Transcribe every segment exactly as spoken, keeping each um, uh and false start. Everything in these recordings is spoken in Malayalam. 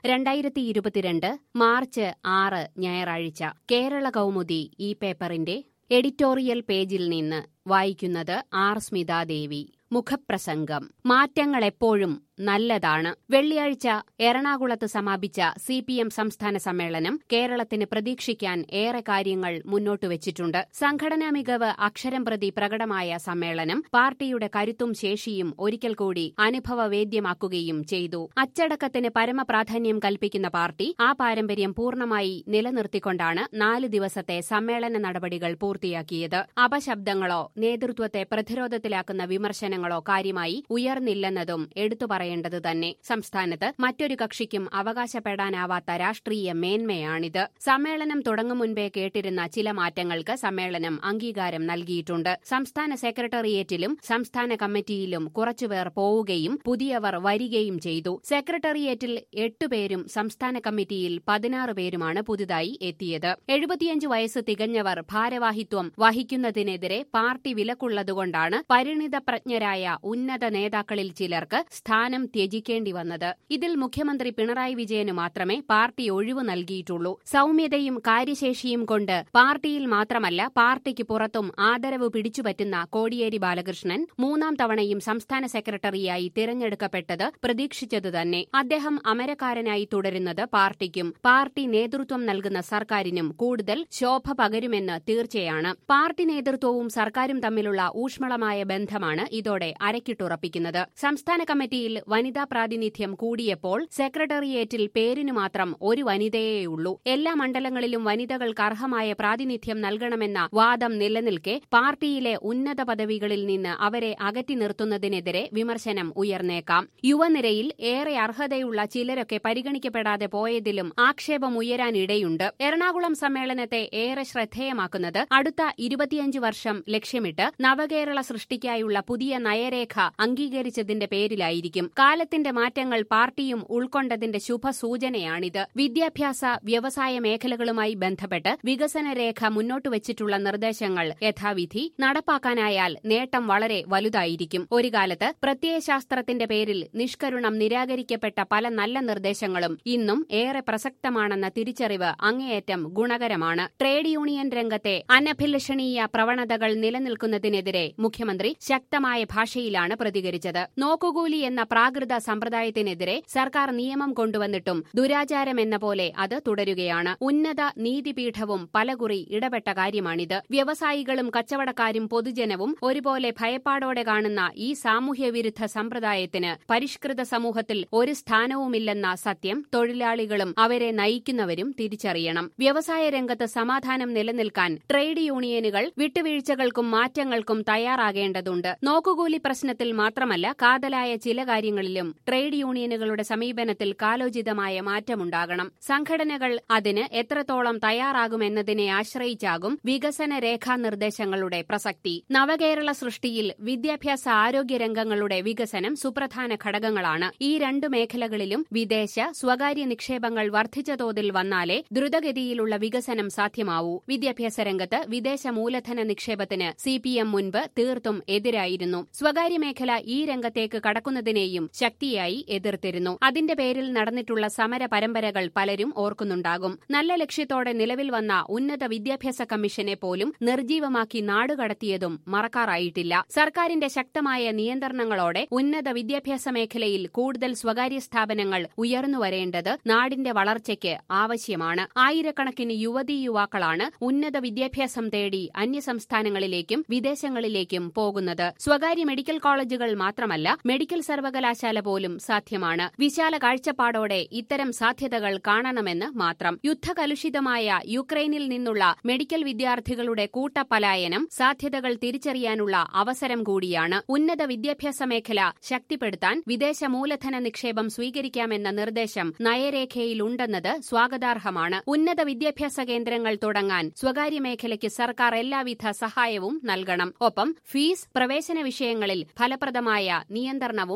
രണ്ടായിരത്തി ഇരുപത്തിരണ്ട് മാർച്ച് ആറ് ഞായറാഴ്ച കേരള കൗമുദി ഈ പേപ്പറിന്റെ എഡിറ്റോറിയൽ പേജിൽ നിന്ന് വായിക്കുന്നത് ആർ സ്മിതാദേവി. മുഖപ്രസംഗം. മാറ്റങ്ങൾ എപ്പോഴും നല്ലതാണ്. വെള്ളിയാഴ്ച എറണാകുളത്ത് സമാപിച്ച സി പി എം സംസ്ഥാന സമ്മേളനം കേരളത്തിന് പ്രതീക്ഷിക്കാൻ ഏറെ കാര്യങ്ങൾ മുന്നോട്ടുവച്ചിട്ടുണ്ട്. സംഘടനാ മികവ് അക്ഷരം പ്രതി പ്രകടമായ സമ്മേളനം പാർട്ടിയുടെ കരുത്തും ശേഷിയും ഒരിക്കൽ കൂടി അനുഭവവേദ്യമാക്കുകയും ചെയ്തു. അച്ചടക്കത്തിന് പരമപ്രാധാന്യം കൽപ്പിക്കുന്ന പാർട്ടി ആ പാരമ്പര്യം പൂർണ്ണമായി നിലനിർത്തിക്കൊണ്ടാണ് നാല് ദിവസത്തെ സമ്മേളന നടപടികൾ പൂർത്തിയാക്കിയത്. അപശബ്ദങ്ങളോ നേതൃത്വത്തെ പ്രതിരോധത്തിലാക്കുന്ന വിമർശനങ്ങളോ കാര്യമായി ഉയർന്നില്ലെന്നതും എടുത്തു പറയേണ്ടത് തന്നെ. സംസ്ഥാനത്ത് മറ്റൊരു കക്ഷിക്കും അവകാശപ്പെടാനാവാത്ത രാഷ്ട്രീയ മേന്മയാണിത്. സമ്മേളനം തുടങ്ങും മുൻപേ കേട്ടിരുന്ന ചില മാറ്റങ്ങൾക്ക് സമ്മേളനം അംഗീകാരം നൽകിയിട്ടുണ്ട്. സംസ്ഥാന സെക്രട്ടേറിയറ്റിലും സംസ്ഥാന കമ്മിറ്റിയിലും കുറച്ചുപേർ പോവുകയും പുതിയവർ വരികയും ചെയ്തു. സെക്രട്ടേറിയറ്റിൽ എട്ടുപേരും സംസ്ഥാന കമ്മിറ്റിയിൽ പതിനാറ് പേരുമാണ് പുതുതായി എത്തിയത്. എഴുപത്തിയഞ്ച് വയസ്സ് തികഞ്ഞവർ ഭാരവാഹിത്വം വഹിക്കുന്നതിനെതിരെ പാർട്ടി വിലക്കുള്ളതുകൊണ്ടാണ് പരിണിതപ്രജ്ഞരായ ഉന്നത നേതാക്കളിൽ ചിലർക്ക് സ്ഥാനം ത്യജിക്കേണ്ടി വന്നത്. ഇതിൽ മുഖ്യമന്ത്രി പിണറായി വിജയന് മാത്രമേ പാർട്ടി ഒഴിവു നൽകിയിട്ടുള്ളൂ. സൗമ്യതയും കാര്യശേഷിയും കൊണ്ട് പാർട്ടിയിൽ മാത്രമല്ല പാർട്ടിക്ക് പുറത്തും ആദരവ് പിടിച്ചുപറ്റുന്ന കോടിയേരി ബാലകൃഷ്ണൻ മൂന്നാം തവണയും സംസ്ഥാന സെക്രട്ടറിയായി തിരഞ്ഞെടുക്കപ്പെട്ടത് പ്രതീക്ഷിച്ചത് തന്നെ. അദ്ദേഹം അമരക്കാരനായി തുടരുന്നത് പാർട്ടിക്കും പാർട്ടി നേതൃത്വം നൽകുന്ന സർക്കാരിനും കൂടുതൽ ശോഭ പകരുമെന്ന് തീർച്ചയാണ്. പാർട്ടി നേതൃത്വവും സർക്കാരും തമ്മിലുള്ള ഊഷ്മളമായ ബന്ധമാണ് ഇതോടെ അരക്കിട്ടുറപ്പിക്കുന്നത്. സംസ്ഥാന കമ്മിറ്റിയിൽ വനിതാ പ്രാതിനിധ്യം കൂടിയപ്പോൾ സെക്രട്ടേറിയറ്റിൽ പേരിനു മാത്രം ഒരു വനിതയേയുള്ളൂ. എല്ലാ മണ്ഡലങ്ങളിലും വനിതകൾക്ക് അർഹമായ പ്രാതിനിധ്യം നൽകണമെന്ന വാദം നിലനിൽക്കെ പാർട്ടിയിലെ ഉന്നത പദവികളിൽ നിന്ന് അവരെ അകറ്റി നിർത്തുന്നതിനെതിരെ വിമർശനം ഉയർന്നേക്കാം. യുവനിരയിൽ ഏറെ അർഹതയുള്ള ചിലരൊക്കെ പരിഗണിക്കപ്പെടാതെ പോയതിലും ആക്ഷേപമുയരാനിടയുണ്ട്. എറണാകുളം സമ്മേളനത്തെ ഏറെ ശ്രദ്ധേയമാക്കുന്നത് അടുത്ത ഇരുപത്തിയഞ്ച് വർഷം ലക്ഷ്യമിട്ട് നവകേരള സൃഷ്ടിക്കായുള്ള പുതിയ നയരേഖ അംഗീകരിച്ചതിന്റെ പേരിലായിരിക്കും. കാലത്തിന്റെ മാറ്റങ്ങൾ പാർട്ടിയും ഉൾക്കൊണ്ടതിന്റെ ശുഭസൂചനയാണിത്. വിദ്യാഭ്യാസ വ്യവസായ മേഖലകളുമായി ബന്ധപ്പെട്ട് വികസനരേഖ മുന്നോട്ടുവച്ചിട്ടുള്ള നിർദ്ദേശങ്ങൾ യഥാവിധി നടപ്പാക്കാനായാൽ നേട്ടം വളരെ വലുതായിരിക്കും. ഒരു കാലത്ത് പ്രത്യയശാസ്ത്രത്തിന്റെ പേരിൽ നിഷ്കരുണം നിരാകരിക്കപ്പെട്ട പല നല്ല നിർദ്ദേശങ്ങളും ഇന്നും ഏറെ പ്രസക്തമാണെന്ന തിരിച്ചറിവ് അങ്ങേയറ്റം ഗുണകരമാണ്. ട്രേഡ് യൂണിയൻ രംഗത്തെ അനഭിലഷണീയ പ്രവണതകൾ നിലനിൽക്കുന്നതിനെതിരെ മുഖ്യമന്ത്രി ശക്തമായ ഭാഷയിലാണ് പ്രതികരിച്ചത്. നോക്കുകൂലി എന്ന പ്രാകൃത സമ്പ്രദായത്തിനെതിരെ സർക്കാർ നിയമം കൊണ്ടുവന്നിട്ടും ദുരാചാരമെന്ന പോലെ അത് തുടരുകയാണ്. ഉന്നത നീതിപീഠവും പലകുറി ഇടപെട്ട കാര്യമാണിത്. വ്യവസായികളും കച്ചവടക്കാരും പൊതുജനവും ഒരുപോലെ ഭയപ്പാടോടെ കാണുന്ന ഈ സാമൂഹ്യവിരുദ്ധ സമ്പ്രദായത്തിന് പരിഷ്കൃത സമൂഹത്തിൽ ഒരു സ്ഥാനവുമില്ലെന്ന സത്യം തൊഴിലാളികളും അവരെ നയിക്കുന്നവരും തിരിച്ചറിയണം. വ്യവസായ രംഗത്ത് സമാധാനം നിലനിൽക്കാൻ ട്രേഡ് യൂണിയനുകൾ വിട്ടുവീഴ്ചകൾക്കും മാറ്റങ്ങൾക്കും തയ്യാറാകേണ്ടതുണ്ട്. നോക്കുകൂലി പ്രശ്നത്തിൽ മാത്രമല്ല കാതലായ ചില കാര്യങ്ങളിലും ട്രേഡ് യൂണിയനുകളുടെ സമീപനത്തിൽ കാലോചിതമായ മാറ്റമുണ്ടാകണം. സംഘടനകൾ അതിന് എത്രത്തോളം തയ്യാറാകുമെന്നതിനെ ആശ്രയിച്ചാകും വികസന രേഖാനിർദ്ദേശങ്ങളുടെ പ്രസക്തി. നവകേരള സൃഷ്ടിയിൽ വിദ്യാഭ്യാസ ആരോഗ്യ രംഗങ്ങളുടെ വികസനം സുപ്രധാന ഘടകങ്ങളാണ്. ഈ രണ്ടു മേഖലകളിലും വിദേശ സ്വകാര്യ നിക്ഷേപങ്ങൾ വർദ്ധിച്ച തോതിൽ വന്നാലേ ദ്രുതഗതിയിലുള്ള വികസനം സാധ്യമാവൂ. വിദ്യാഭ്യാസ രംഗത്ത് വിദേശ മൂലധന നിക്ഷേപത്തിന് സി പി എം മുൻപ് തീർത്തും എതിരായിരുന്നു. സ്വകാര്യ മേഖല ഈ രംഗത്തേക്ക് കടക്കുന്നതിനെയും ശക്തിയായി എതിർത്തിരുന്നു. അതിന്റെ പേരിൽ നടന്നിട്ടുള്ള സമര പരമ്പരകൾ പലരും ഓർക്കുന്നുണ്ടാകും. നല്ല ലക്ഷ്യത്തോടെ നിലവിൽ വന്ന ഉന്നത വിദ്യാഭ്യാസ കമ്മീഷനെ പോലും നിർജീവമാക്കി നാടുകടത്തിയതും മറക്കാറായിട്ടില്ല. സർക്കാരിന്റെ ശക്തമായ നിയന്ത്രണങ്ങളോടെ ഉന്നത വിദ്യാഭ്യാസ മേഖലയിൽ കൂടുതൽ സ്വകാര്യ സ്ഥാപനങ്ങൾ ഉയർന്നുവരേണ്ടത് നാടിന്റെ വളർച്ചയ്ക്ക് ആവശ്യമാണ്. ആയിരക്കണക്കിന് യുവതീ യുവാക്കളാണ് ഉന്നത വിദ്യാഭ്യാസം തേടി അന്യസംസ്ഥാനങ്ങളിലേക്കും വിദേശങ്ങളിലേക്കും പോകുന്നത്. സ്വകാര്യ മെഡിക്കൽ കോളേജുകൾ മാത്രമല്ല മെഡിക്കൽ സർവകലാശാല പോലും സാധ്യമാണ്. വിശാല കാഴ്ചപ്പാടോടെ ഇത്തരം സാധ്യതകൾ കാണണമെന്ന് മാത്രം. യുദ്ധകലുഷിതമായ യുക്രൈനിൽ നിന്നുള്ള മെഡിക്കൽ വിദ്യാർത്ഥികളുടെ കൂട്ടപലായനം സാധ്യതകൾ തിരിച്ചറിയാനുള്ള അവസരം കൂടിയാണ്. ഉന്നത വിദ്യാഭ്യാസ മേഖല ശക്തിപ്പെടുത്താൻ വിദേശ മൂലധന നിക്ഷേപം സ്വീകരിക്കാമെന്ന നിർദ്ദേശം നയരേഖയിലുണ്ടെന്നത് സ്വാഗതാർഹമാണ്. ഉന്നത വിദ്യാഭ്യാസ കേന്ദ്രങ്ങൾ തുടങ്ങാൻ സ്വകാര്യ മേഖലയ്ക്ക് സർക്കാർ എല്ലാവിധ സഹായവും നൽകണം. ഒപ്പം ഫീസ്, പ്രവേശന വിഷയങ്ങളിൽ ഫലപ്രദമായ നിയന്ത്രണവും വേണം.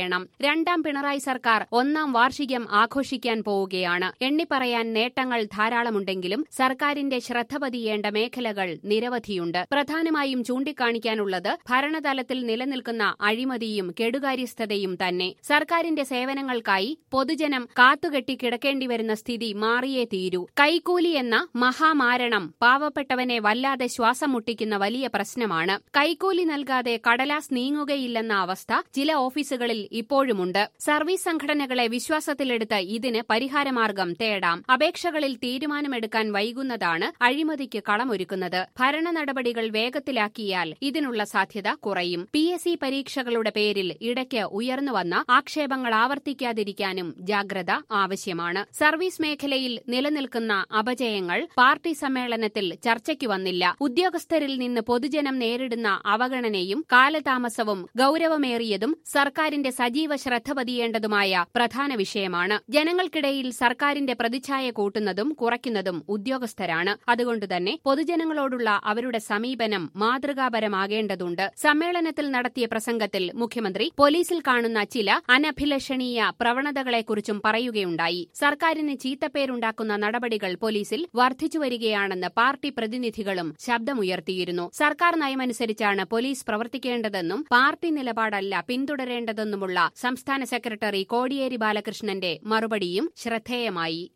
വേണം. രണ്ടാം പിണറായി സർക്കാർ ഒന്നാം വാർഷികം ആഘോഷിക്കാൻ പോവുകയാണ്. എണ്ണിപ്പറയാൻ നേട്ടങ്ങൾ ധാരാളമുണ്ടെങ്കിലും സർക്കാരിന്റെ ശ്രദ്ധ പതിയേണ്ട മേഖലകൾ നിരവധിയുണ്ട്. പ്രധാനമായും ചൂണ്ടിക്കാണിക്കാനുള്ളത് ഭരണതലത്തിൽ നിലനിൽക്കുന്ന അഴിമതിയും കെടുകാര്യസ്ഥതയും തന്നെ. സർക്കാരിന്റെ സേവനങ്ങൾക്കായി പൊതുജനം കാത്തുകെട്ടി കിടക്കേണ്ടിവരുന്ന സ്ഥിതി മാറിയേ തീരൂ. കൈക്കൂലി എന്ന മഹാമാരണം പാവപ്പെട്ടവനെ വല്ലാതെ ശ്വാസം മുട്ടിക്കുന്ന വലിയ പ്രശ്നമാണ്. കൈക്കൂലി നൽകാതെ കടലാസ് നീങ്ങുകയില്ലെന്ന അവസ്ഥ ചില ഓഫീസുകളിൽ ഇപ്പോഴുമുണ്ട്. സർവീസ് സംഘടനകളെ വിശ്വാസത്തിലെടുത്ത് ഇതിന് പരിഹാരമാർഗം തേടാം. അപേക്ഷകളിൽ തീരുമാനമെടുക്കാൻ വൈകുന്നതാണ് അഴിമതിക്ക് കളമൊരുക്കുന്നത്. ഭരണ നടപടികൾ വേഗത്തിലാക്കിയാൽ ഇതിനുള്ള സാധ്യത കുറയും. പി എസ് സി പരീക്ഷകളുടെ പേരിൽ ഇടയ്ക്ക് ഉയർന്നുവന്ന ആക്ഷേപങ്ങൾ ആവർത്തിക്കാതിരിക്കാനും ജാഗ്രത ആവശ്യമാണ്. സർവീസ് മേഖലയിൽ നിലനിൽക്കുന്ന അപജയങ്ങൾ പാർട്ടി സമ്മേളനത്തിൽ ചർച്ചയ്ക്ക് വന്നില്ല. ഉദ്യോഗസ്ഥരിൽ നിന്ന് പൊതുജനം നേരിടുന്ന അവഗണനയും കാലതാമസവും ഗൌരവമേറിയതും സർക്കാരിന്റെ സജീവ ശ്രദ്ധ പതിയേണ്ടതുമായ പ്രധാന വിഷയമാണ്. ജനങ്ങൾക്കിടയിൽ സർക്കാരിന്റെ പ്രതിച്ഛായ കൂട്ടുന്നതും കുറയ്ക്കുന്നതും ഉദ്യോഗസ്ഥരാണ്. അതുകൊണ്ടുതന്നെ പൊതുജനങ്ങളോടുള്ള അവരുടെ സമീപനം മാതൃകാപരമാകേണ്ടതുണ്ട്. സമ്മേളനത്തിൽ നടത്തിയ പ്രസംഗത്തിൽ മുഖ്യമന്ത്രി പോലീസിൽ കാണുന്ന ചില അനഭിലഷണീയ പ്രവണതകളെക്കുറിച്ചും പറയുകയുണ്ടായി. സർക്കാരിന് ചീത്തപ്പേരുണ്ടാക്കുന്ന നടപടികൾ പോലീസിൽ വർദ്ധിച്ചുവരികയാണെന്ന് പാർട്ടി പ്രതിനിധികളും ശബ്ദമുയർത്തിയിരുന്നു. സർക്കാർ നയമനുസരിച്ചാണ് പോലീസ് പ്രവർത്തിക്കേണ്ടതെന്നും പാർട്ടി നിലപാടല്ല പിന്തുടരേണ്ടതെന്നുമുള്ള സംസ്ഥാന സെക്രട്ടറി കോടിയേരി ബാലകൃഷ്ണന്റെ മറുപടിയും ശ്രദ്ധേയമായി.